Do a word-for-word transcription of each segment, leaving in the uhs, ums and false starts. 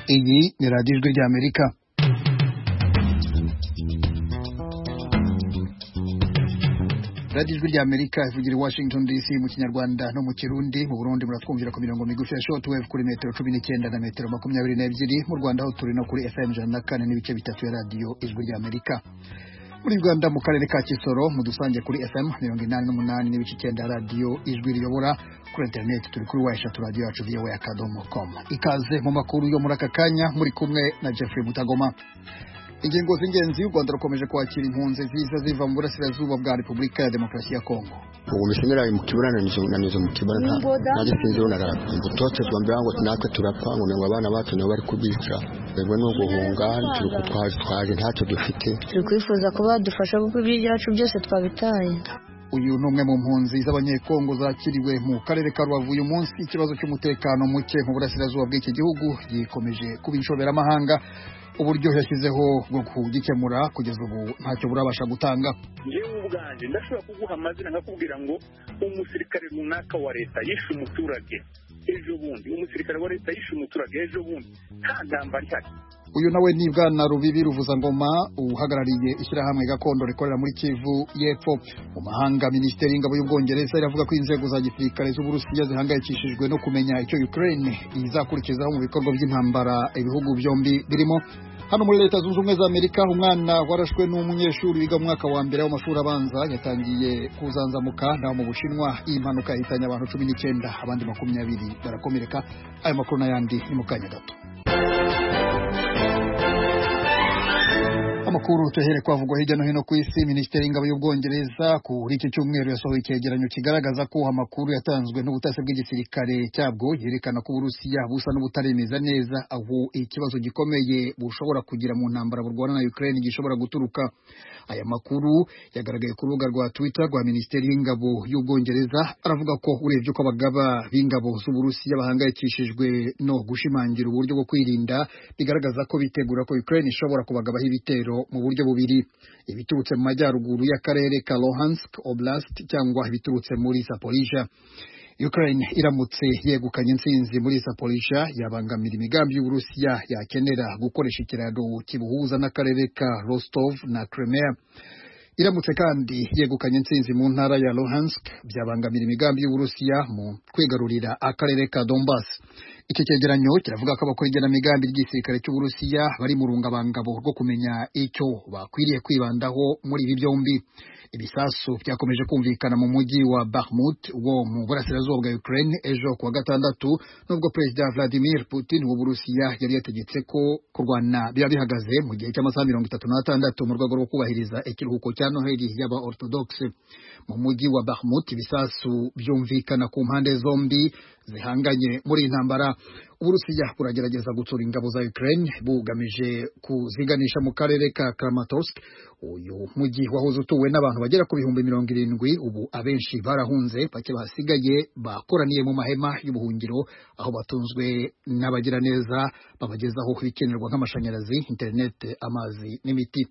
Iyi ni radiyo ijwi ry'Amerika. radiyo ijwi ry'Amerika ivugira i Washington D C mu Kinyarwanda no mu Kirundi. Mu Burundi muratwumvira ku mirongo migufi ya shortwave kuri metero cumi n'icyenda na metero makumyabiri n'ebyiri. Mu Rwanda ho turi no kuri F M ijana na kane n'ibice bitatu ya radiyo ijwi ry'Amerika. Muri Uganda mu karere ka Kisoro mudusange kuri F M mirongo inani n'umunani n'ibice icyenda radiyo ijwi riyobora. Kuri internet turi kuri wayishatu radiyo yacu v o a akadomo com. Ikaze mu makuru yo muri aka kanya muri kumwe na Jeffrey Mutagoma. Ingingo z'ingenzi, u Rwanda rukomeje kwakira impunzi ziza ziva mu burasirazuba bwa Repubulika ya Demokarasi ya Kongo. Ubu mishingira mu kiburana nizo mu kiburana naje sinzi onara imbutote twambira ngo natwe turapfa ngo ngo abana bacu nabo bari kubica bego no guhunga turi kutwaje twaje ntacyo dufite turi kwifuza kuba dufasha kuko ibyacu byose twabitaye. Uyu numwe mu mpunzi z'abanyekongo zakiriwe mu karere ka Rubavu uyu munsi. Ikibazo cy'umutekano muke mu burasirazuba bw'iki gihugu gikomeje kubishobera amahanga. Uburyo yashyizeho bwo kugikemura kugeza ubu ntacyo burabasha gutanga. Jewe ubwanje ndashobora kuguha amazina nkakubwira ngo umusirikare runaka wa leta yishe umuturage ejo bundi, umusirikare wa leta yishe umuturage ejo bundi, nta ndamba ihari. Uyu nawe ni Bwana Rubibi Ruvuzangoma uhagarariye ishyirahamwe gakondo rikorera muri Kivu y'Epfo. Mu mahanga, Minisiteri y'Ingabo y'Ubwongereza iravuga ko inzego za gisirikare z'Uburusiya zihangayikishijwe no kumenya icyo Ukraine izakurikizaho mu bikorwa by'intambara ibihugu byombi birimo. Hano muri Leta Zunze Ubumwe za Amerika, umwana warashwe n'umunyeshuri wiga mu mwaka wa mbere w'amashuri abanza yatangiye kuzanzamuka. Naho mu Bushinwa iyi mpanuka yahitanye abantu cumi n'icyenda, abandi makumyabiri barakomereka. Aya makuru n'ayandi ni mu kanya gato. Amakuru tuhere kwavugwa hirya no hino ku isi. Minisiteri y'Ingabo y'Ubwongereza kuri iki cyumweru yasohoye icyegeranyo kigaragaza ko amakuru yatanzwe n'ubutasi bw'igisirikare cyabwo yerekana ko Uburusiya busa n'ubutaremeza neza aho ikibazo gikomeye bushobora kugira mu ntambara burwana na Ukraine gishobora guturuka. Aya makuru yagaragaye ku rubuga rwa Twitter rwa Minisiteri y'Ingabo y'Ubwongereza. Aravuga ko urebye ko abagaba b'ingabo z'Uburusiya bahangayikishijwe no gushimangira uburyo bwo kwirinda, bigaragaza ko bitegura ko Ukraine ishobora kubagabaho ibitero mu buryo bubiri: ibiturutse mu majyaruguru y'akarere ka Luhansk Oblast cyangwa ibiturutse muri Zaporizhia. Ukraine iramutse yegukanye intsinzi muri Zaporizhia yabangamira imigambi y'Uburusiya yakenera gukoresha ikiraro kibuhuza n'akarere ka Rostov na Crimea. Iramutse kandi yegukanye intsinzi mu ntara ya Luhansk byabangamira imigambi y'Uburusiya mu kwigarurira akarere ka Donbass. Iki cyegeranyo kiravuga ko abakora igenamigambi ry'igisirikare cy'Uburusiya bari mu rungabangabo rwo kumenya icyo bakwiriye kwibandaho muri ibi byombi. Ibisasu byakomeje kumvikana mu mujyi wa Bakhmut wo mu burasirazuba bwa Ukraine ejo kuwa gatandatu, nubwo Perezida Vladimir Putin w'Uburusiya yari yategetse ko kurwana biba bihagaze mu gihe cy'amasaha mirongo itatu n'atandatu mu rwego rwo kubahiriza ikiruhuko cya Noheli y'aba Orthodoxe. Mu mujyi wa Bakhmut ibisasu byumvikana ku mpande zombi zihanganye muri intambara. Uburusiya buragerageza gutsura ingabo za Ukraine bugamije kuziganisha mu karere ka Kramatorsk. Uyu mujyi wahoze utuwe n'abantu bagera ku bihumbi mirongo irindwi, ubu abenshi barahunze, bake basigaye bakoraniye mu mahema y'ubuhungiro aho batunzwe n'abagiraneza babagezaho ibikenerwa nk'amashanyarazi, internet, amazi n'imiti.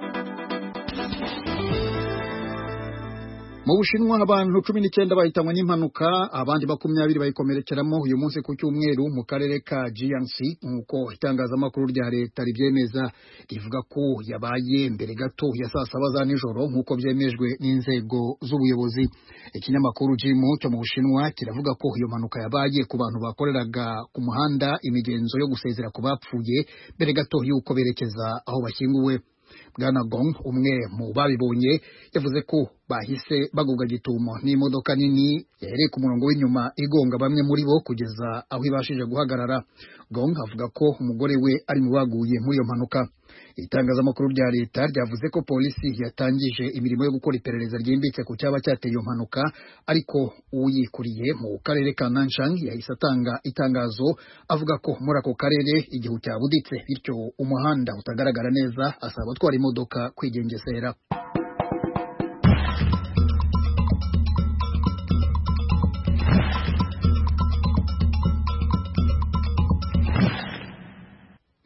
Mu Bushinwa abantu cumi n'icyenda bahitanywe n'impanuka, abandi makumyabiri bayikomerekeramo uyu munsi ku cyumweru mu karere ka Jiangxi, nk'uko itangazamakuru rya leta ribyemeza. Rivuga ko yabaye mbere gato ya saa saba za nijoro nk'uko byemejwe n'inzego z'ubuyobozi. Ikinyamakuru Jimu cyo mu Bushinwa kiravuga ko iyo mpanuka yabaye ku bantu bakoreraga ku muhanda imigenzo yo gusezera ku bapfuye mbere gato y'uko berekeza aho bashyinguwe. Bwana Gong, umwe mu babibonye, yavuze ko bahise bagubwa gitumo n'imodoka nini yahereye ku murongo w'inyuma igonga bamwe muri bo kugeza aho ibashije guhagarara. Gong avuga ko umugore we ari mu baguye muri iyo mpanuka. Itangazamakuru rya leta ryavuze ko polisi yatangije imirimo yo gukora iperereza ryimbitse ku cyaba cyateye iyo mpanuka, ariko uyikuriye mu karere ka Nanchang yahise atanga itangazo avuga ko muri ako karere igihu cyabuditse, bityo umuhanda utagaragara neza, asaba abatwara imodoka kwigengesera.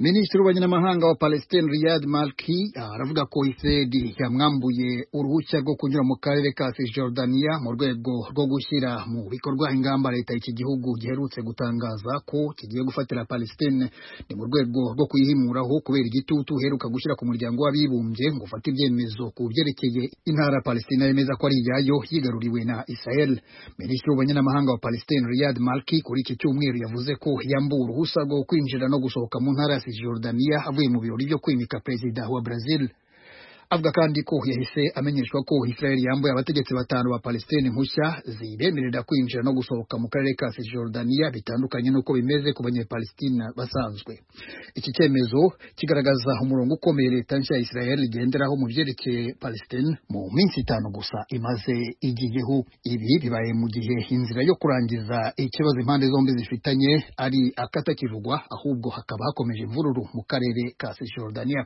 Minisitiri w'Abanyamahanga wa Palestine Riyad Malki aravuga ko Israel yamwambuye uruhushya rwo kunyura mu karere ka Cisjordania mu rwego rwo gushyira mu bikorwa ingamba leta y'iki gihugu giherutse gutangaza ko kigiye gufatira Palestine. Ni mu rwego rwo kuyihimuraho kubera igitutu heruka gushyira ku muryango w'abibumbye ngo ufate ibyemezo ku byerekeye intara Palestina yemeza ko ari iyayo yigaruriwe na Israel. Minisitiri w'Abanyamahanga wa Palestine Riyad Malki kuri iki cyumweru yavuze ko yambuwe uruhushya rwo kwinjira no gusohoka mu ntara Cisjordania avuye mu birori byo kwimika perezida wa Brazil. Avuga kandi ko yahise amenyeshwa ko Israel yambuye abategetsi batanu ba Palestine impushya zibemerera kwinjira no gusohoka mu karere ka Cisjordania bitandukanye n'uko bimeze ku banyepalestina basanzwe. Iki cyemezo kigaragaza umurongo ukomeye leta nshya ya Israel igenderaho mu byerekeye Palestine mu minsi itanu gusa imaze igiyeho. Ibi bibaye mu gihe inzira yo kurangiza ikibazo impande zombi zifitanye ari akatakivugwa, ahubwo hakaba hakomeje imvururu mu karere ka Cisjordania.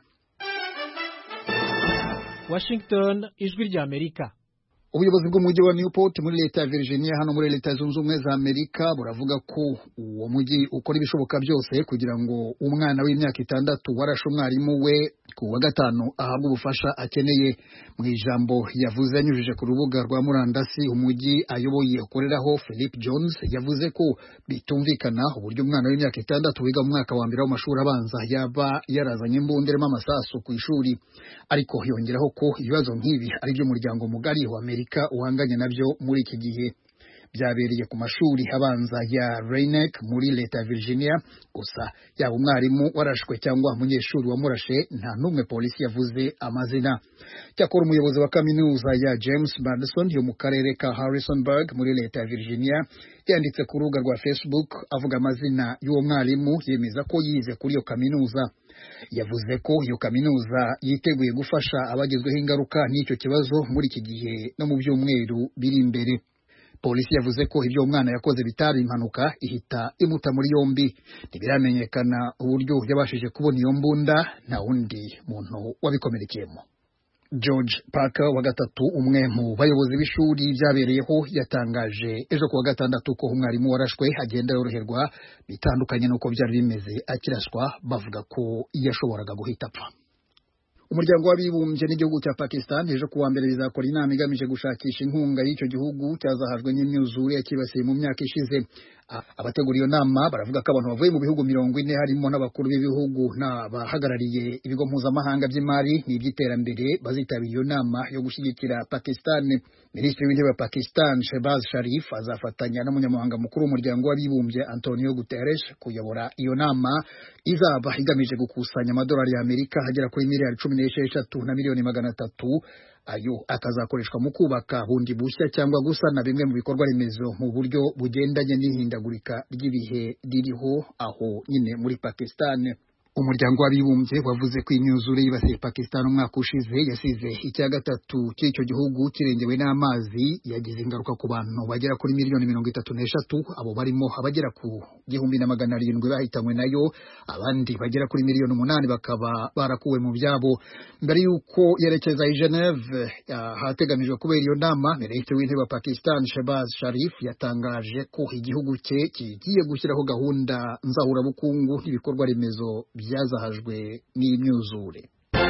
Washington, ijwi rya Amerika. Ubuyobozi bw'umujyi wa Newport muri leta ya Virginia hano muri leta zunze ubumwe za Amerika buravuga ko uwo mujyi ukora ibishoboka byose kugira ngo umwana w'imyaka itandatu warashe umwarimu we ku wa gatanu ahabwa ubufasha akeneye. Mu ijambo yavuze anyujije ku rubuga rwa murandasi umujyi ayoboye ukoreraho, Philip Jones yavuze ko bitumvikana uburyo umwana w'imyaka itandatu wiga mu mwaka wa mbere w'amashuri abanza yaba yarazanye imbunderemo amasasu ku ishuri, ariko yongeraho ko ibibazo nk'ibi ari by'umuryango mugari wa Amerika uhanganye nabyo muri iki gihe. Byabereye ku mashuri abanza ya Rayneck muri leta ya Virginia, gusa yaba umwarimu warashwe cyangwa umunyeshuri wamurashe nta n'umwe polisi yavuze amazina. Cyakora umuyobozi wa kaminuza ya James Madison yo mu karere ka Harrisonburg muri leta ya Virginia yanditse ku rubuga rwa Facebook avuga amazina y'uwo mwarimu, yemeza ko yize kuri iyo kaminuza. Yavuze ko iyo kaminuza yiteguye gufasha abagizweho ingaruka n'icyo kibazo muri iki gihe no mu byumweru biri imbere. Polisi yavuze ko ibyo umwana yakoze bitari impanuka, ihita imuta muri yombi. Ntibiramenyekana uburyo yabashije kubona iyo mbunda, nta wundi muntu wabikomerekeyemo. George Parker wa gatatu, umwe mu bayobozi b'ishuri byabereyeho, yatangaje ejo ku wa gatandatu ko umwarimu warashwe agenda yoroherwa, bitandukanye n'uko byari bimeze akiraswa, bavuga ko yashoboraga guhita apfa. Umuryango w'abibumbye n'igihugu cya Pakistan ejo kuwa mbere bizakora inama igamije gushakisha inkunga y'icyo gihugu cyazahajwe n'imyuzure yakibasiye mu myaka ishize. Abategura iyo nama baravuga ko abantu bavuye mu bihugu mirongo ine harimo n'abakuru b'ibihugu n'abahagarariye ibigo mpuzamahanga by'imari n'iby'iterambere bazitabira iyo nama yo gushyigikira Pakistan. Minisitiri w'intebe wa Pakistan Shehbaz Sharif azafatanya n'umunyamabanga mukuru w'umuryango w'abibumbye Antonio Guterres kuyobora iyo nama izaba igamije gukusanya amadolari ya Amerika hagera kuri miliyari cumi n'esheshatu na miliyoni magana atatu. Ayo akazakoreshwa mu kubaka bundi bushya cyangwa gusana bimwe mu bikorwa remezo mu buryo bugendanye n'ihindagurika ry'ibihe ririho aho nyine muri Pakistan. Umuryango w'abibumbye wavuze ko imyuzure yibasiye Pakistan umwaka ushize yasize icya gatatu cy'icyo gihugu kirengewe n'amazi, yagize ingaruka ku bantu bagera kuri miliyoni mirongo itatu n'eshatu, abo barimo abagera ku gihumbi na magana arindwi bahitanywe nayo, abandi bagera kuri miliyoni umunani bakaba barakuwe mu byabo. Mbere y'uko yerekeza i Geneve hateganijwe kubera iyo nama, Minisitiri w'intebe wa Pakistan Shehbaz Sharif yatangaje ko igihugu cye kigiye gushyiraho gahunda nzahurabukungu n'ibikorwa remezo byazahajwe n'imyuzure.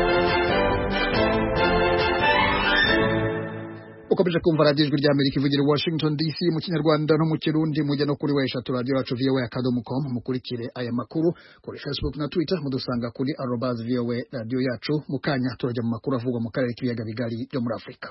Ukomeje kumva radiyo ijwi rya Amerika ivugira i Washington D C mu Kinyarwanda no mu Kirundi, mujya no kuri weshatu radiyo yacu voa akadomo com, mukurikire aya makuru kuri Facebook na Twitter, mudusanga kuri arobase voa radiyo yacu. Mu kanya turajya mu makuru avugwa mu karere k'ibiyaga bigari byo muri Afurika.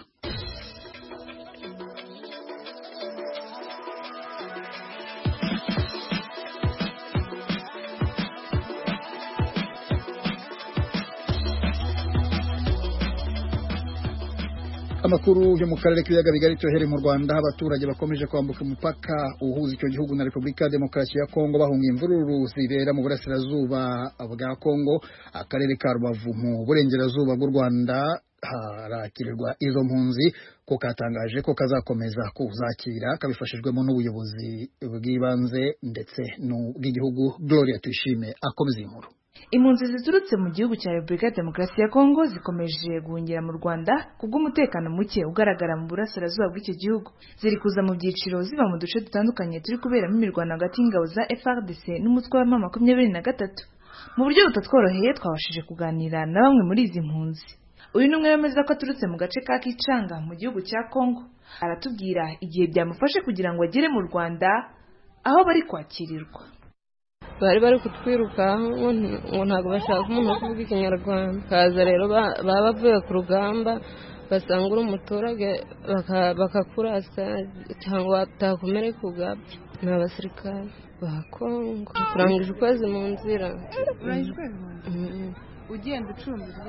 Amakuru yo mu karere k'ibiyaga bigari tuhere mu Rwanda, abaturage bakomeje kwambuka umupaka uhuza icyo gihugu na Repubulika ya Demokarasi ya Kongo bahunga imvururu zibera mu burasirazuba bwa Kongo. Akarere ka Rubavu mu burengerazuba bw'u Rwanda harakirirwa izo mpunzi ko katangaje ko kazakomeza kuzakira kabifashijwemo n'ubuyobozi bw'ibanze ndetse n'ubw'igihugu. Gloria Tuyishime akomeza inkuru. Impunzi ziturutse mu gihugu cya Repubulika ya Demokarasi ya Kongo zikomeje guhungira mu Rwanda kubw'umutekano muke ugaragara mu burasirazuba bw'icyo gihugu. Ziri kuza mu byiciro ziva mu duce dutandukanye turi kuberamo imirwano hagati y'ingabo za F A R D C n'umutwe wa M makumyabiri na gatatu. mu buryo butatworoheye twabashije kuganira na bamwe muri izi mpunzi. Uyu numwe yemeza ko aturutse mu gace ka Kicanga mu gihugu cya Kongo. Aratubwira igihe byamufashe kugira ngo agere mu Rwanda aho bari kwakirirwa. Bari bari kutwirukaho ngo ntabwo bashaka umuntu wo kuvuga Ikinyarwanda. Kaza rero baba bavuye ku rugamba basanga uri umuturage bakakurasa cyangwa batakomereka ugapfa. Ni abasirikare ba Kongo. Turangije ukwezi mu nzira. Ugenda ucumbira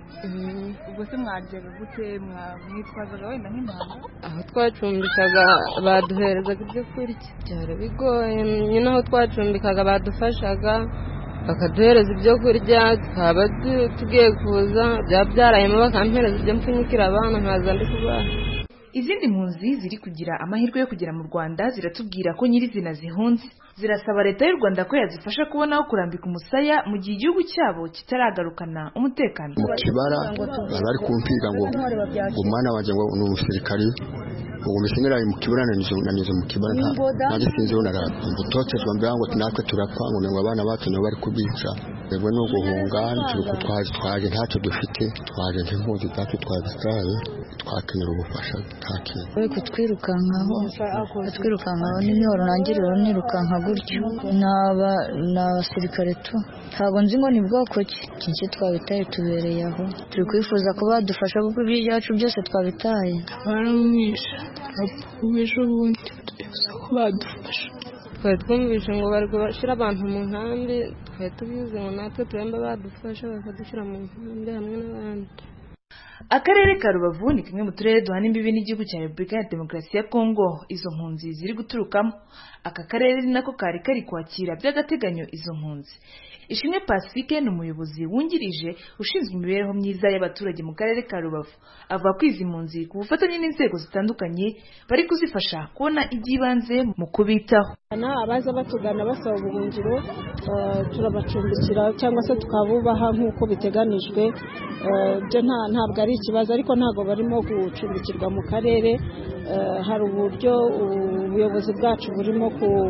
ubwo se mwaryaga gute? Mwitwazaga wenda nk'impanga? Aho twacumbikaga baduherezaga ibyo kurya, byari bigoye. Nyine aho twacumbikaga badufashaga bakaduhereza ibyo kurya, twaba tugiye kuza byaba byarayemo bakampereza ibyo mpfunyikira abana nkaza ndi kubaha. Izindi mpunzi ziri kugira amahirwe yo kugera mu Rwanda ziratubwira ko nyirizina zihunze. Zirasaba leta y'u Rwanda ko yazifasha kubona aho kurambika umusaya mu gihe igihugu cyabo kitaragarukana umutekano. Mu Kibara bari kumpiga ngo umwana wanjye ngo ni umusirikari ubu mishingira mu Kibara nanizo mu Kibara nta gisinzi runara ubutotezwa mbere ngo natwe turapfa ngo ngo abana bacu nabo bari kubica. Rego no guhunga turi kutwaje twaje ntacyo dufite twaje nk'impunzi zacu twabishaye twakenera ubufasha taki. We kutwirukankaho kutwirukankaho n'imihoro nangiriro nirukanka gutyo naba n'abasirikare tu ntabwo nzi ngo ni bwoko ki kinshi twabitaye tubereye aho turi kwifuza ko badufasha kuko ibyacu byose twabitaye baramwisha abwisha ubundi ko badufasha. Twari twumvishe ngo bari gushyira abantu mu nkambi twari tubizi ngo natwe turemba badufasha bakadushyira mu nkambi hamwe n'abandi. Akarere ka Rubavu ni kamwe mu turere duhana imbibi n'igihugu cya Repubulika ya Demokarasi ya Kongo izo mpunzi ziri guturukamo. Aka karere ni nako kari kari kwakira by'agateganyo izo mpunzi. Ishimwe Pacifique ni umuyobozi wungirije ushinzwe imibereho myiza y'abaturage mu karere ka Rubavu. Avuga ko izi mpunzi ku bufatanye n'inzego zitandukanye bari kuzifasha kubona iby'ibanze mu kubitaho. Abaza batugana basaba ubuhungiro turabacumbikira cyangwa se tukabubaha nk'uko biteganijwe. Byo ntabwo ari ikibazo ariko ntabwo barimo gucumbikirwa mu karere. Hari uburyo ubuyobozi bwacu burimo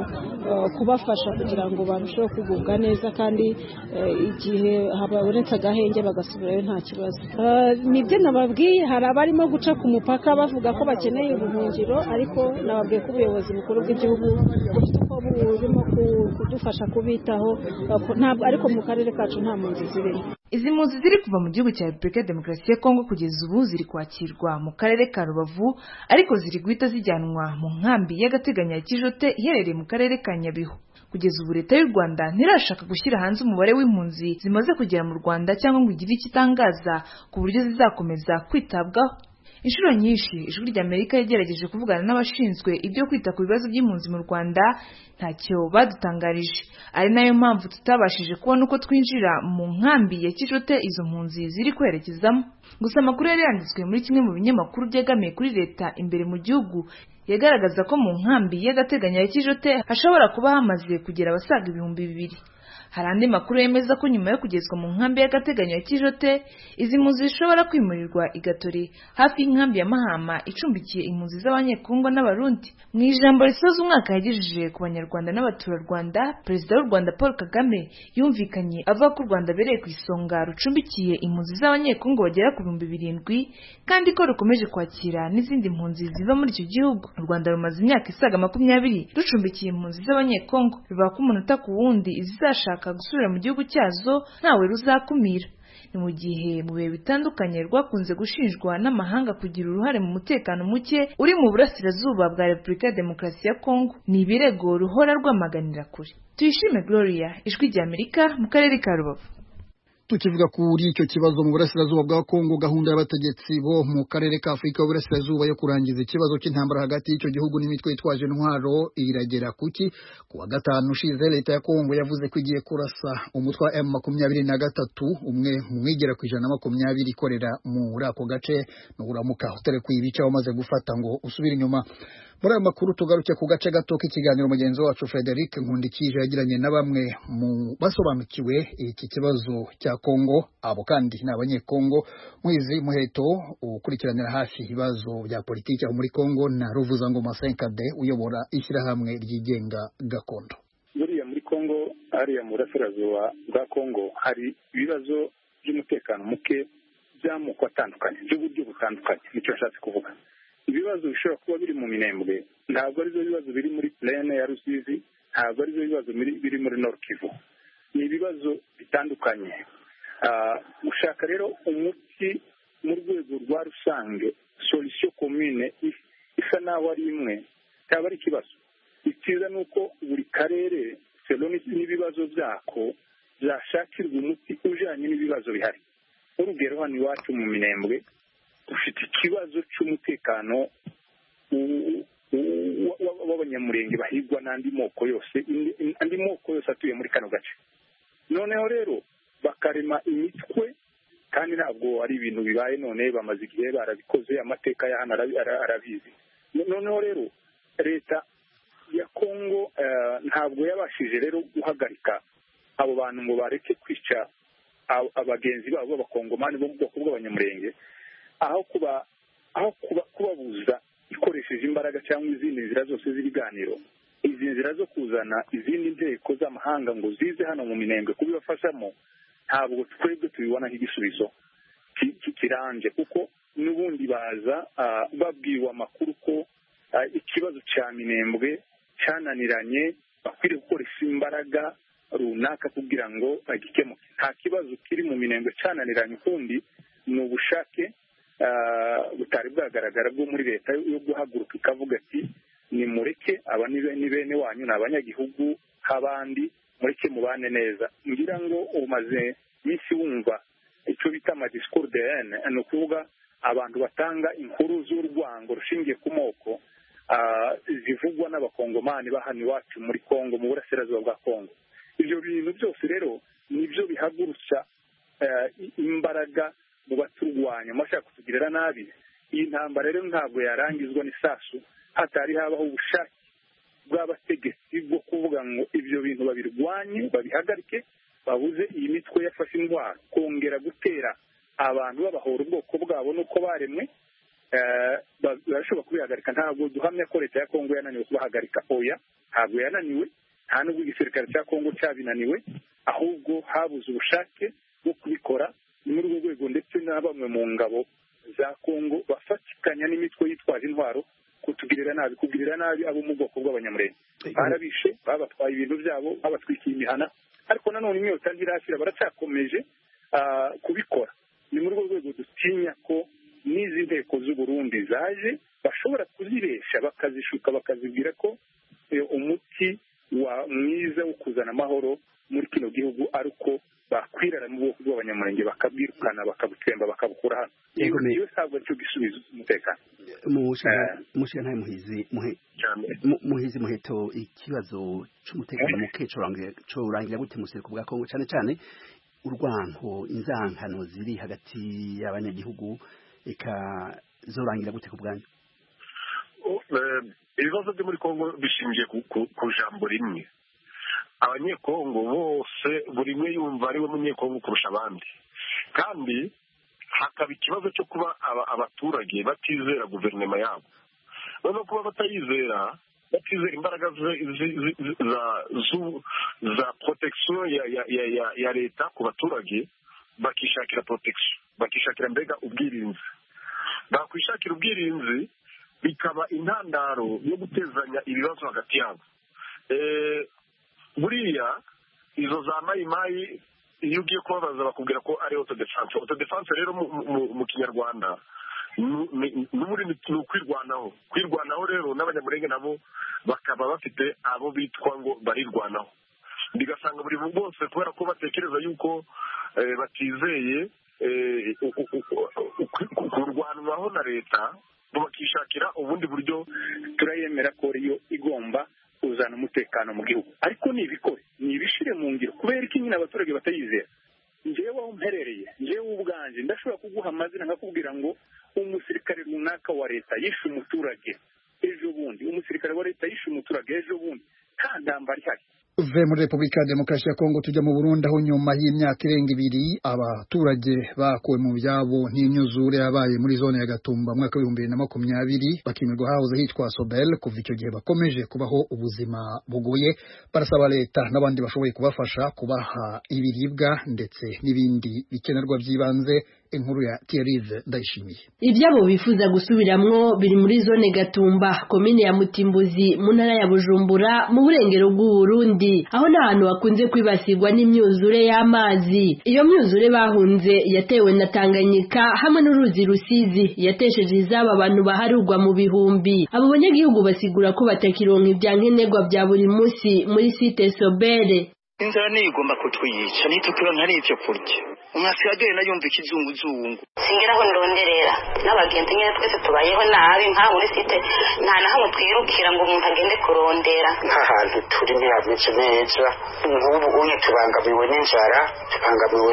kubafasha kugira ngo barusheho kugubwa neza kandi igihe habonetse agahenge bagasubirayo nta kibazo. Nibyo nababwiye hari abarimo guca ku mupaka bavuga ko bakeneye ubuhungiro ariko nababwiye ko ubuyobozi bukuru bw'igihugu bufite uko burimo kudufasha kubitaho ntabwo ariko mu karere kacu nta mpunzi zirimo. Izi mpunzi ziri kuva mu gihugu cya Repubulika ya Demokarasi ya Kongo kugeza ubu ziri kwakirwa mu karere ka Rubavu ariko ziri guhita zijyanwa mu nkambi y'agateganyo ya Kijote iherereye mu karere ka Nyabihu. Kugeza ubu leta y'u Rwanda ntirashaka gushyira hanze umubare w'impunzi zimaze kugera mu Rwanda cyangwa ngo igire ikitangaza ku buryo zizakomeza kwitabwaho. Inshuro nyinshi ijwi rya Amerika yagerageje kuvugana n'abashinzwe ibyo kwita ku bibazo by'impunzi mu Rwanda ntacyo badutangarije. Ari nayo mpamvu tutabashije kubona uko twinjira mu nkambi ya Kijote izo mpunzi ziri kwerekezamo. Gusa amakuru yari yanditswe muri kimwe mu binyamakuru byegamiye kuri leta imbere mu gihugu yagaragaza ko mu nkambi y'agateganyo ya Kijote hashobora kuba hamaze kugera abasaga ibihumbi bibiri. Hari andi makuru yemeza ko nyuma yo kugezwa mu nkambi y'agateganyo ya Kijote izi mpunzi zishobora kwimurirwa i Gatori hafi y'inkambi ya Mahama icumbikiye impunzi z'abanyekongo n'abarundi. Mu ijambo risoza umwaka yagejeje ku banyarwanda n'abaturarwanda, Perezida w'u Rwanda Paul Kagame yumvikanye avuga ko u Rwanda bereye ku isonga rucumbikiye impunzi z'abanyekongo bagera ku bihumbi birindwi kandi ko rukomeje kwakira n'izindi mpunzi ziva muri icyo gihugu. U Rwanda rumaze imyaka isaga makumyabiri rucumbikiye impunzi z'abanyekongo, bivuga ko umunota ku wundi izashaka gusubira mu gihugu cyazo ntawe ruzakumira. Ni mu gihe mu bihe bitandukanye rwakunze gushinjwa n'amahanga kugira uruhare mu mutekano muke uri mu burasirazuba bwa Repubulika ya Demokarasi ya Kongo. Ni ibirego ruhora rwamaganira kure. Tuyishime Gloria, ijwi rya Amerika mu karere ka Rubavu. Tukivuga kuri icyo kibazo mu burasirazuba bwa Kongo, gahunda y'abategetsi bo mu karere ka Afurika y'uburasirazuba yo kurangiza ikibazo cy'intambara hagati y'icyo gihugu n'imitwe yitwaje intwaro iragera kuki. Ku wa gatanu ushize leta ya Kongo yavuze ko igiye kurasa umutwe wa M makumyabiri na gatatu, umwe mu mwigera ku ijana na makumyabiri ikorera muri ako gace, n'uramuka uterekwa ibice wamaze gufata ngo usubire inyuma. Muri aya makuru tugaruke ku gace gato k'ikiganiro mugenzi wacu Frederic Nkundikije yagiranye na bamwe mu basobanukiwe iki kibazo cya Kongo. Abo kandi ni abanyekongo. Mwizi Muheto ukurikiranira hafi ibibazo bya politiki aho muri Kongo, na Ruvuzangoma Senkade uyobora ishyirahamwe ryigenga Gakondo. Buriya muri Kongo hariya mu burasirazuba bwa Kongo hari ibibazo by'umutekano muke by'amoko atandukanye by'uburyo butandukanye. Nicyo nshatse kuvuga. Ibibazo bishobora kuba biri mu Minembwe ntabwo ari byo bibazo biri muri Plaine ya Rusizi, ntabwo ari byo bibazo biri muri Nord Kivu. Ni ibibazo bitandukanye. Gushaka rero umuti mu rwego rwa rusange, solution commune isa naho ari imwe, cyaba ari ikibazo. Icyiza ni uko buri karere n'ibibazo byako byashakirwa umuti ujyanye n'ibibazo bihari. Urugero hano iwacu mu Minembwe dufite ikibazo cy'umutekano w'abanyamurenge bahigwa n'andi moko yose andi moko yose atuye muri kano gace. Noneho rero bakarema imitwe kandi ntabwo ari ibintu bibaye none, bamaze igihe barabikoze, amateka ya hano arabizi. Noneho rero leta ya Kongo ntabwo yabashije rero guhagarika abo bantu ngo bareke kwica abagenzi babo b'abakongomani bo mu bwoko bw'abanyamurenge, aho kuba aho kuba kubabuza ikoresheje imbaraga cyangwa izindi nzira zose z'ibiganiro, izi nzira zo kuzana izindi nteko z'amahanga ngo zize hano mu Minembwe kubibafashamo, ntabwo twebwe tubibona nk'igisubizo kirambye, kuko n'ubundi baza babwiwe amakuru ko ikibazo cya Minembwe cyananiranye, bakwiriye gukoresha imbaraga runaka kugira ngo bagikemuke. Nta kibazo kiri mu Minembwe cyananiranye, ukundi ni ubushake butari bwagaragara bwo muri leta yo guhaguruka ikavuga ati nimureke aba ni bene wanyu, ni abanyagihugu nk'abandi, mureke mubane neza. Ngira ngo umaze minsi wumva icyo bita amadiscours de haine, ni ukuvuga abantu batanga inkuru z'urwango rushingiye ku moko zivugwa n'abakongomani bahano iwacu muri Kongo, mu burasirazuba bwa Kongo. Ibyo bintu byose rero nibyo bihagurutsa imbaraga mu baturwanya, bashaka kutugirira nabi. Iyi ntambara rero ntabwo yarangizwa n'isasu hatari habaho ubushake bw'abategetsi bwo kuvuga ngo ibyo bintu babirwanye, babihagarike, babuze iyi mitwe yafashe indwara kongera gutera abantu babahora ubwoko bwabo n'uko baremwe. Barashobora kubihagarika. Ntabwo duhamya ko leta ya Kongo yananiwe kubahagarika, oya, ntabwo yananiwe, nta nubwo igisirikare cya Kongo cyabinaniwe, ahubwo habuze ubushake bwo kubikora. Ni muri urwo rwego ndetse na bamwe mu ngabo za Kongo bafatikanya n'imitwe yitwaje intwaro kutugirira nabi, kugirira nabi abo mu bwoko bw'abanyamurenge. Barabishe, babatwaye ibintu byabo, babatwikiye imihana, ariko nanone imyota ntirashira, baracyakomeje kubikora. Ni muri urwo rwego dutinya ko n'izi nteko z'u Burundi zaje bashobora kuzibesha bakazishuka, bakazibwira ko umuti wa mwiza wo kuzana amahoro muri kino gihugu ari uko bakwirara mu bwoko bw'abanyamurenge, bakabwirukana, bakabutsemba, bakabukura hano. Iyo ntabwo cyo gisubizo umutekano. Mushika ntaye muhizi muhizi muheto, ikibazo cy'umutekano muke corangira gute mu sereko bwa Kongo, cyane cyane urwanko, inzankano ziri hagati y'abanyagihugu, eka zorangira gute ku bwanyu? Ibibazo byo muri Kongo bishingiye ku jambo rimwe. Abanyekongo bose buri umwe yumva ari we munyekongo kurusha abandi, kandi hakaba ikibazo cyo kuba abaturage batizera guverinoma yabo. Noneho kuba batayizera, batizera imbaraga za protection ya leta ku baturage, bakishakira protection, bakishakira mbega ubwirinzi. Bakwishakira ubwirinzi bikaba intandaro yo gutezanya ibibazo hagati yabo. Buriya izo za mayimayi iyo ugiye kubabaza bakubwira ko ari autodefense. Autodefense rero mu Kinyarwanda n'umuri ni ukwirwanaho. Kwirwanaho rero n'abanyamurenge nabo bakaba bafite abo bitwa ngo barirwanaho. Bigasanga buri bose kubera ko batekereza yuko batizeye kurwanwaho na leta, bakishakira ubundi buryo. Turayemera ko iyo igomba kuzana umutekano mu gihugu, ariko nibikore, nibishire mu ngiro. Kubera iki nyine abaturage batayizera? Njewe aho mperereye, njewe ubwanje ndashobora kuguha amazina nkakubwira ngo umusirikare runaka wa leta yishe umuturage ejo bundi, umusirikare wa leta yishe umuturage ejo bundi, nta ndamba ihari. Tuve muri Republika ya Demokarasi ya Kongo tujya mu Burundi aho nyuma y'imyaka irenga ibiri abaturage bakuwe mu byabo n'imyuzure yabaye muri zone ya Gatumba mwaka wa bibiri na makumyabiri bakimirwa hahoze hitwa Sobel. Kuva icyo gihe bakomeje kubaho ubuzima bugoye, barasaba leta n'abandi bashoboye kubafasha kubaha ibiribwa ndetse n'ibindi bikenerwa by'ibanze. Inkuru ya Thierry Ndayishimiye. Ibyabo bifuza gusubiramwo biri muri zone Gatumba, komine ya Mutimbuzi, mu ntara ya Bujumbura, mu burengero bw'u Burundi, aho n'ahantu bakunze kwibasirwa n'imyuzure y'amazi. Iyo myuzure bahunze yatewe na Tanganyika hamwe n'uruzi Rusizi yatesheje izaba abantu baharugwa mu bihumbi. Abo banyagihugu basigura ko batakironka ibyankenerwa bya buri munsi muri site Sobere. Inzara niyo igomba kutwiyica nitukironka n'ivyo kurya. Umwasigaye nayumva ikizunguzungu. Singeraho nronderera n'abagenzi nyene twese tubayeho nabi nka muri site nta na hamwe twirukira ngo umuntu agende kurondera. Ahantu turi ntiyameze neza. Nk'ubu unye tubangamiwe n'inzara, tubangamiwe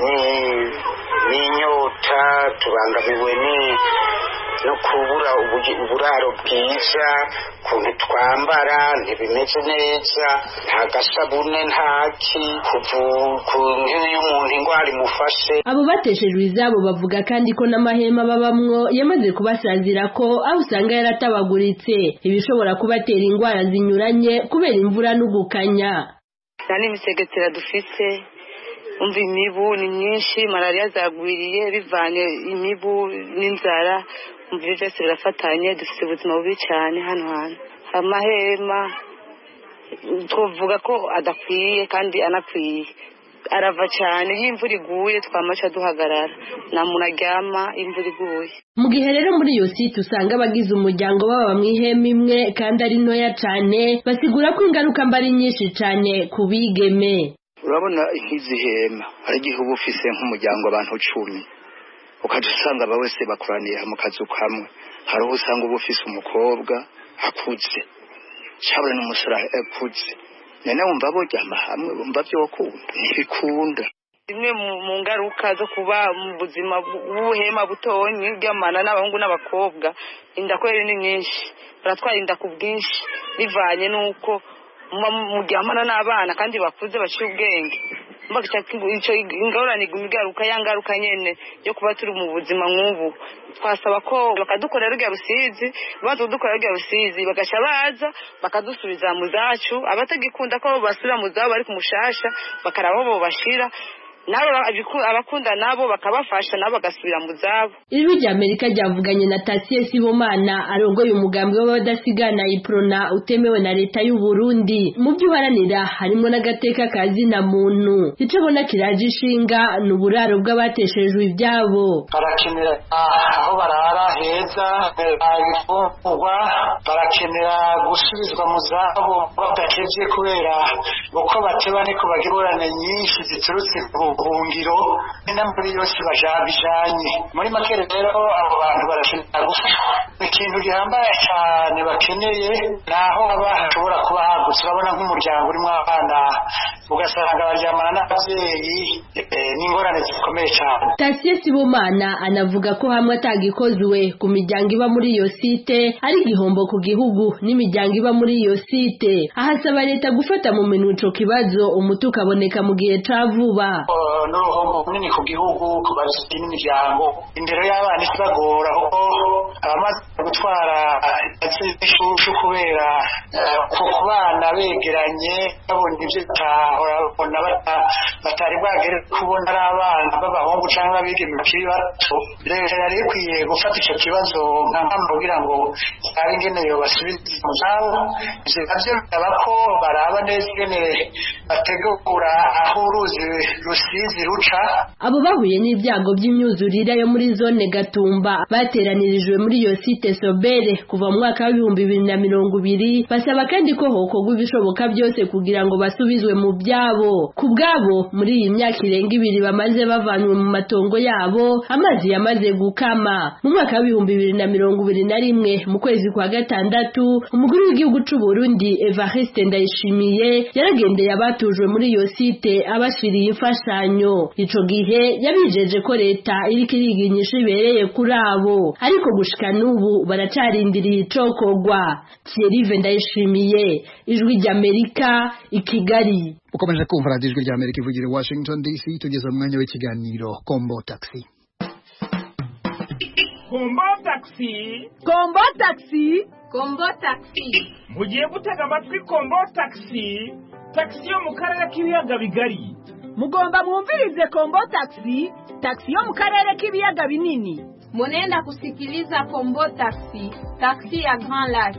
n'inyota, tubangamiwe ni no kubura uburaro bwiza, kuntu twambara ntibimeze neza, nta gasabune ntaki, ku ntebe y'umuntu ingwara imufashe. Abo bateshejwe izabo bavuga kandi ko n'amahema babamwo yamaze kubasazira ko aho usanga yaratabaguritse, ibishobora kubatera ingwara zinyuranye kubera imvura n'ugukanya. Nani imisegetera dufise, umva imibu ni myinshi, malaria zagwiriye bivanye imibu n'inzara, umva byose birafatanye, dufite ubuzima bubi cyane hano hantu. Amahema tuvuga ko adakwiye kandi anakwiye, arava cyane y'imvura iguye twamaca duhagarara, na muntu aryama imvura iguye. Mu gihe rero muri iyo site usanga abagize umuryango baba mu ihema imwe kandi ari ntoya cyane, basigura ko ingaruka mbari nyinshi cyane ku bigeme. Urabona nk'izi hema hari igihe uba ufise nk'umuryango abantu cumi, ukaje usanga aba wese bakoraniye mu kazu kamwe. Hari uwo usanga uba ufise umukobwa akuze cyabura n'umusore akuze, nene wumva boryama hamwe wumva byokunda ntibikunda. Imwe mu ngaruka zo kuba mu buzima bw'ubuhema butonyi bw'amana n'abahungu n'abakobwa, inda kweri ni nyinshi, baratwara inda ku bwinshi bivanye n'uko muryamana n'abana kandi bakuze baciye ubwenge. Ico ingorane gumigaruka yangaruka nyene yo kuba turi mu buzima nk'ubu. Twasaba ko bakadukorera rya Rusizi, bazo dukorera rya Rusizi bagaca baza bakadusubiza mu zacu, abatagikunda ko basubira mu zabo bari kumushasha bakarabo bo bashira nabo abakunda nabo bakabafasha nabo bagasubira mu zabo. Ijwi rya Amerika ryavuganye na Tasie Sibomana arongoye umugambi w'abadasigana Iprona utemewe na leta y'u Burundi. Mu byo baranira harimo n'agateka kazi na muntu. Ico bona kiraje ishinga n'uburaro bw'abateshejwe ibyabo. Barakenera aho barara heza, abifungwa, barakenera gusubizwa mu zabo badakeje kubera uko bateba niko bagirorane nyinshi ziturutse ubuhungiro n'amuri yose bajabijanye. Muri make rero abo bantu barakenera gufashwa. Ikintu gihambaye cyane bakeneye naho bashobora kuba hagutse, babona nk'umuryango urimo abana ugasanga baryamana n'abavyeyi n'ingorane zikomeye cyane. Tasie Sibomana anavuga ko hamwe atagikozwe ku miryango iba muri iyo site ari igihombo ku gihugu n'imiryango iba muri iyo site. Ahasaba leta gufata mu minwe ico kibazo umuti ukaboneka mu gihe ca vuba. N'uruhombo runini ku gihugu, ku baziki n'imiryango. Indero y'abana isibagora kuko abamaze gutwara ishushu kubera ku bana begeranye babona ibyo batahora babona batari bwagere kubona ari abana b'abahungu cyangwa abigeme bakiri bato. Leta yari ikwiye gufata icyo kibazo nka mpamvu kugira ngo ari ingene basubize mu zabo. Ivyo navyo bisaba ko baraba neza ingene bategura aho uruzi Rusizi ruca. Abo bahuye n'ibyago by'imyuzurire yo muri zone Gatumba bateranirijwe muri iyo site Sobere kuva mu mwaka wa bibiri na mirongo ibiri, basaba kandi ko hokorwa ibishoboka byose kugira ngo basubizwe mu byabo. Ku bwabo muri iyi myaka irenga ibiri bamaze bavanywe mu matongo yabo, amazi yamaze gukama. Mu mwaka wa bibiri na mirongo ibiri na rimwe mu kwezi kwa gatandatu, umukuru w'igihugu c'u Burundi Evariste Ndayishimiye yaragendeye abatujwe muri iyo site abashiriye imfashanyo. Ico gihe yabijeje ko leta iriko iriginyisha ibereye kuri abo, ariko gushika n'ubu baracarindiriye icokogwa. Thierry Ndayishimiye, Ijwi ry'Amerika, i Kigali. Ukomeje kumva radio Ijwi ry'Amerika ivugira Washington D C, tugeze mu mwanya w'ikiganiro Kombo Taxi. Kombo Taxi, Kombo Taxi, Kombo Taxi. Mugiye gutega amatwi Kombo Taxi, taxi yo mu karere k'ibiyaga bigari. Mugomba mwumvirize Kombo Taxi, taxi yo mu karere k'ibiyaga binini. Munenda kusikiliza Kombo Taxi, taxi ya Grand Lac.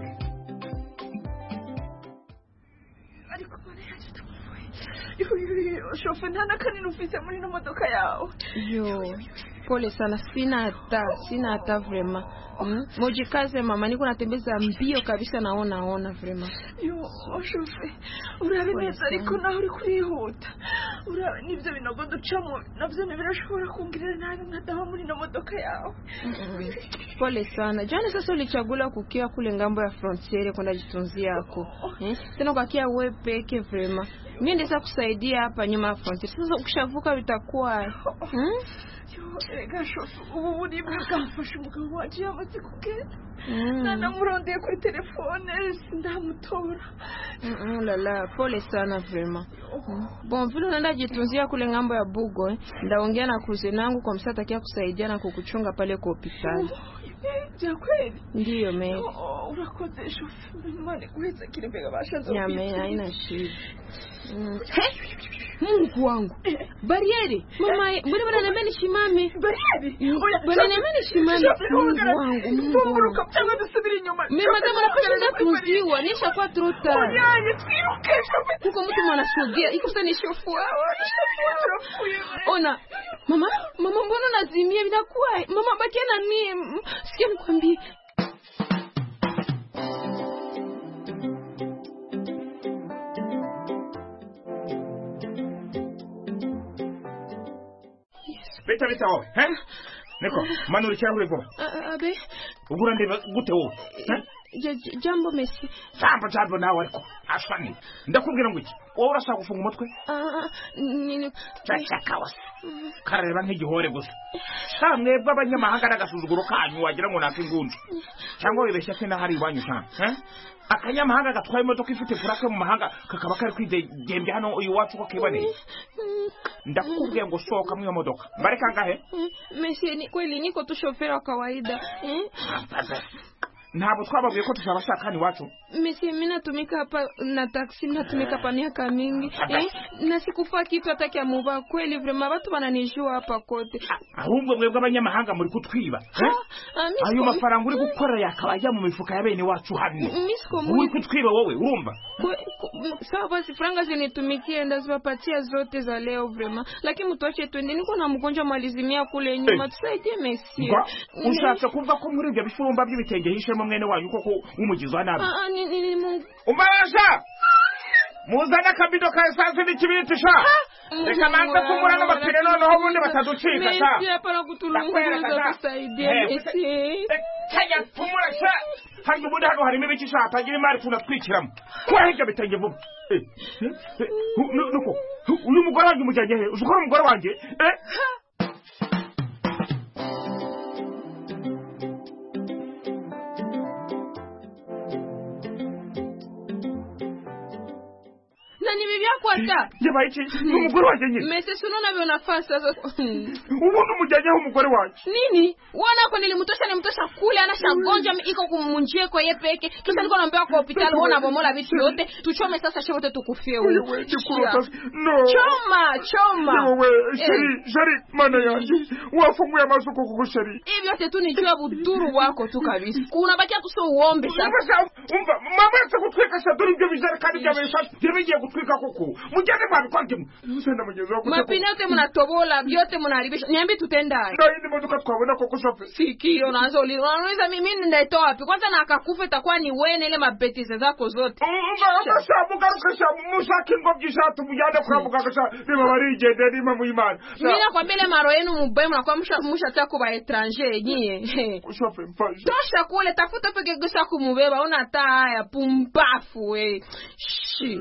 Shofe nana kanini ufise muri no modoka yawe. Yo, pole sana, sina hata, sina hata vrema. Mm? Mujikaze mama, niko natembeza mbio kabisa, naona ona vrema. Yo, shofe, urabe neza ariko naho uri kurihuta. Urabe nivyo binogo ducamo, navyo birashobora kungirira nabi nkadaho muri no modoka yawe. Pole sana. Jana sasa ulichagula kukia kule ngambo ya frontiere kwenda jitunzia yako. Eh? Tena ukakia wewe peke vrema. Mimi ndeza kusaidia hapa nyuma ya frontiere. Sasa ukishavuka bitakuwa hmm? Yo, ega shofu, ubu ni bwafashe umugabo waje yamaze kugenda. Nana murondeye kuri telefone, sindamutora. Mm, lala, pole sana vrema. Bon, vile unaenda jitunzia kule ngambo ya Bugo, eh, ndaongea na kuze nangu kwa msata kia kusaidia na kukuchunga pale kwa hospitali. Ja kweli? Ndiyo me. Oh, urakoze shofu, mane kuheza kile mbega bashanza. Nyame, haina shida. Mm. Mungu wangu. Bariere. Mama, mbona bwana niambia nishimame? Bariere. Bwana niambia nishimame. Mungu wangu, Mungu wangu. Kaptanga dusubiri nyuma. Mimi madama napaka na kuziwa, nisha kwa trota. Onyanye twiruke shofu. Kuko mtu mwana sogea, iko sasa ni shofu. Ona, mama, mama mbona unazimia vinakuwa? Mama bakia na mimi. Sikia nikwambie. Beta beta ho, eh? Neko, manuri cyangu rego. Abe. Ugura ndeba gute wo? Eh? Jambo Messi. Jambo jambo nawe ariko. Ashani. Ndakubwira ngo iki? Wowe urashaka gufunga umutwe? Ah, nini? Cyashaka wase. Kareba nk'igihore gusa. Samwe bw'abanyamahanga nagasuzuguro kanyu wagira ngo nakingunje. Cyangwa wibeshya se na hari iwanyu cyane, eh? Akanyamahanga gatwaye imodoka ifite furake mu mahanga kakaba kari kwidegembya hano uyu wacu ko kibane. Ndakubwiye ngo soka mu modoka. Bareka ngahe? Messi, ni kweli niko tu shofera wa kawaida. Eh? Ntabwo twababwiye ko tuzabashaka ni wacu. Messi, mimi natumika hapa na taxi, natumika hapa miaka mingi. Eh? Na sikufa kitu hata kia muba kweli vrema watu wananijua hapa kote. Ahubwo mwebwe abanyamahanga muri kutwiba. Ayo mafaranga uri gukora yakabajya mu mifuka ya bene wacu hano. Uri kutwiba wowe urumva? Sawa basi franga zinitumikie ndazipatia zote za leo vrema. Lakini mtuache twende, niko na mgonjwa malizimia kule nyuma, tusaidie Messi. Ushaka kuvuga ko muri ibyo bifurumba by'ibitenge hishe mwene wanyu koko umugizwa nabi. Ah ni ni Mungu. Umbasha. Muzana kabido ka esanse n'ikibitisha. Reka manza kumura no bapire noneho bundi bataducika sha. Messi hapana kutulunguza tusaidia Messi. Kaya kumura sha. Hari ubundi hano harimo ibikisha atagira imari tunatwikiramo. Kwa hirya bitenge vuba. Eh. Nuko uyu mugore wanjye mujyanye he? Uzukora umugore wanjye? Eh? Nani bibi yako ata? Yeba iki? Umugore wanjye nyine. Messi sunona byo nafasa sasa. Ubundi umujyanye ho umugore wanjye. Nini? Wana ko nilimtosha nimtosha kule ana shagonja iko kumunjie kwa yeye peke. Kisha niko naambia kwa hospitali wana bomola vitu yote. Tuchome sasa shote tukufie huyu. No. Choma, choma. Wewe, sheri, sheri mana yanjye. Wafunguye amaso koko ko sheri. Hivi yote tu nijua buduru wako tu kabisa. Kuna bakia kuso uombe sasa. Umva, mama se kutweka saduri byo bizara kandi byabesha. Yebigiye kutweka koko. Mujyane bari kwanje. Musenda mugeze wako. Mapina yote mnatobola, vyote mnaribisha. Niambie tutenda. Ndio hii modoka twabona koko shofe. Sikio nazo uliza mimi ndaitoa wapi? Kwanza na akakufa itakuwa ni wewe na ile mabetize zako zote. Umva, sabu garuka sabu musaki ngo byishatu mujyane kwa muganga sha. Niba bari igende nima mu Imana. Mimi nakwambia ile maro yenu mubwe mnakuwa msha musha tako ba étranger nyie. Shofe mfaje. Tosha kule tafuta peke gusa kumubeba una taa haya pumbafu we. Shi.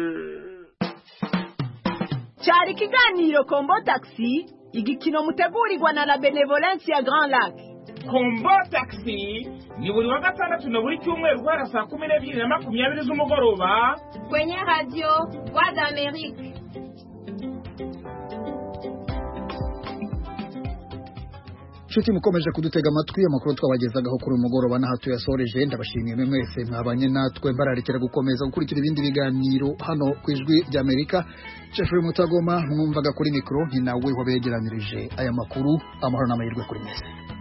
Cyari kiganiro Kombo Taxi, igikino mutegurirwa na la Benevolence ya Grand Lac. kombo taxi ni buri wa gatandatu na buri cyumweru guhera saa kumi n'ebyiri na makumyabiri z'umugoroba kwenye radio Voix d'Amérique. Nshuti mukomeje kudutega amatwi amakuru twabagezagaho kuri umugoroba naho tuyasoreje ndabashimiye mwese mwabanye natwe mbararekera gukomeza gukurikira ibindi biganiro hano ku ijwi ry'Amerika. Jeffrey Mutagoma mwumvaga kuri mikro ni nawe wabegeranirije aya makuru. Amahoro n'amahirwe kuri mwese.